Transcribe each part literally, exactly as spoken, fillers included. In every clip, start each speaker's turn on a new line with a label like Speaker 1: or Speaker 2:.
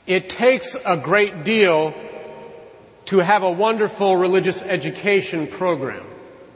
Speaker 1: It takes a great deal to have a wonderful religious education program.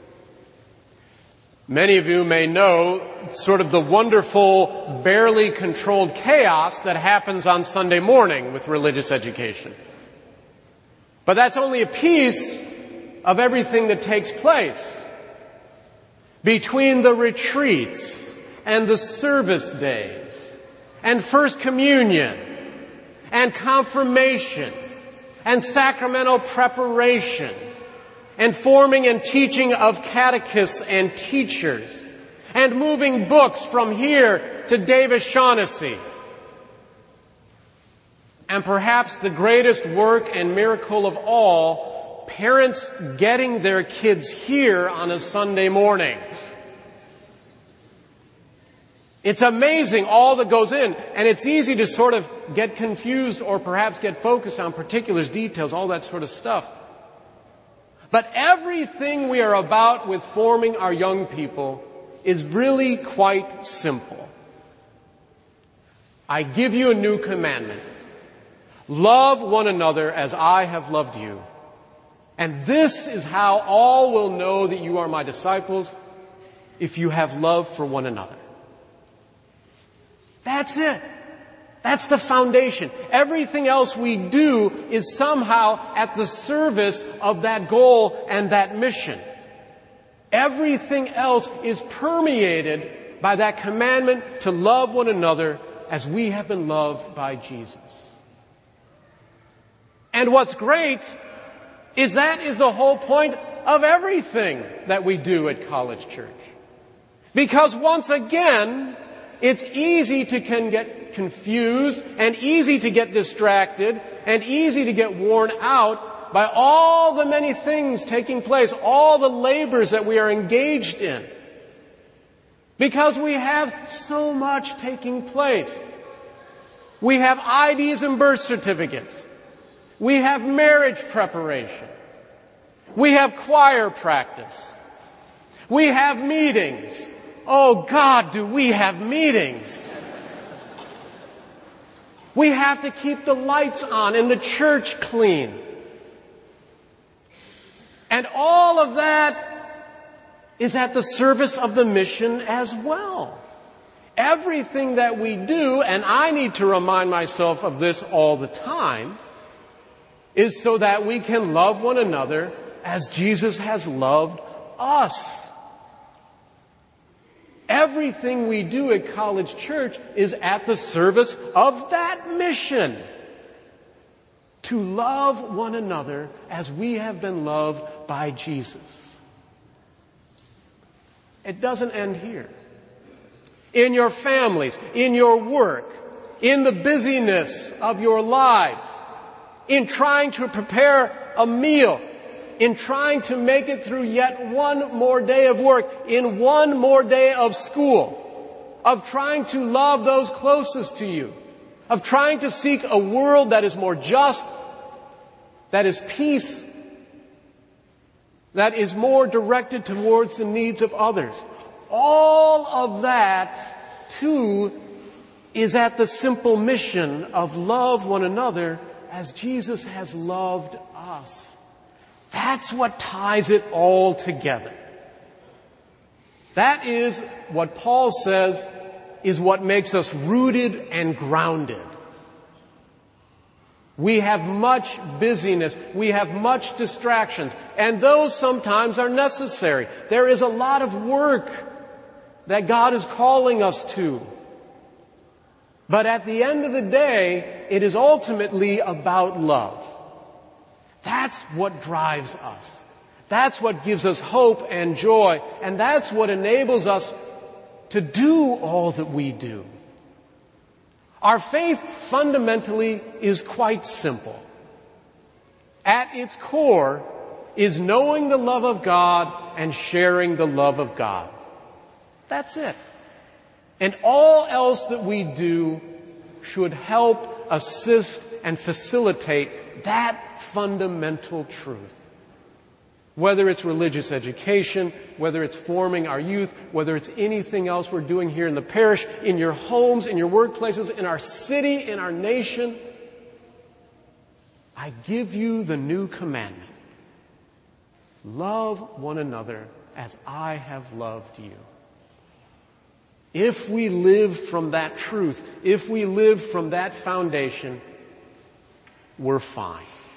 Speaker 1: Many of you may know sort of the wonderful, barely controlled chaos that happens on Sunday morning with religious education. But that's only a piece of everything that takes place. Between the retreats and the service days and First Communion and confirmation and sacramental preparation and forming and teaching of catechists and teachers and moving books from here to Davis Shaughnessy. And perhaps the greatest work and miracle of all, parents getting their kids here on a Sunday morning. It's amazing all that goes in, and it's easy to sort of get confused or perhaps get focused on particulars, details, all that sort of stuff. But everything we are about with forming our young people is really quite simple. I give you a new commandment. Love one another as I have loved you. And this is how all will know that you are my disciples, if you have love for one another. That's it. That's the foundation. Everything else we do is somehow at the service of that goal and that mission. Everything else is permeated by that commandment to love one another as we have been loved by Jesus. And what's great is that is the whole point of everything that we do at College Church. Because once again, it's easy to can get confused and easy to get distracted and easy to get worn out by all the many things taking place, all the labors that we are engaged in. Because we have so much taking place. We have I Ds and birth certificates. We have marriage preparation. We have choir practice. We have meetings. Oh God, do we have meetings? We have to keep the lights on and the church clean. And all of that is at the service of the mission as well. Everything that we do, and I need to remind myself of this all the time, is so that we can love one another as Jesus has loved us. Everything we do at College Church is at the service of that mission. To love one another as we have been loved by Jesus. It doesn't end here. In your families, in your work, in the busyness of your lives, in trying to prepare a meal, in trying to make it through yet one more day of work, in one more day of school, of trying to love those closest to you, of trying to seek a world that is more just, that is peace, that is more directed towards the needs of others. All of that, too, is at the simple mission of love one another as Jesus has loved us. That's what ties it all together. That is what Paul says is what makes us rooted and grounded. We have much busyness. We have much distractions. And those sometimes are necessary. There is a lot of work that God is calling us to. But at the end of the day, it is ultimately about love. That's what drives us. That's what gives us hope and joy. And that's what enables us to do all that we do. Our faith fundamentally is quite simple. At its core is knowing the love of God and sharing the love of God. That's it. And all else that we do should help, assist, and facilitate that fundamental truth. Whether it's religious education, whether it's forming our youth, whether it's anything else we're doing here in the parish, in your homes, in your workplaces, in our city, in our nation, I give you the new commandment. Love one another as I have loved you. If we live from that truth, if we live from that foundation, we're fine.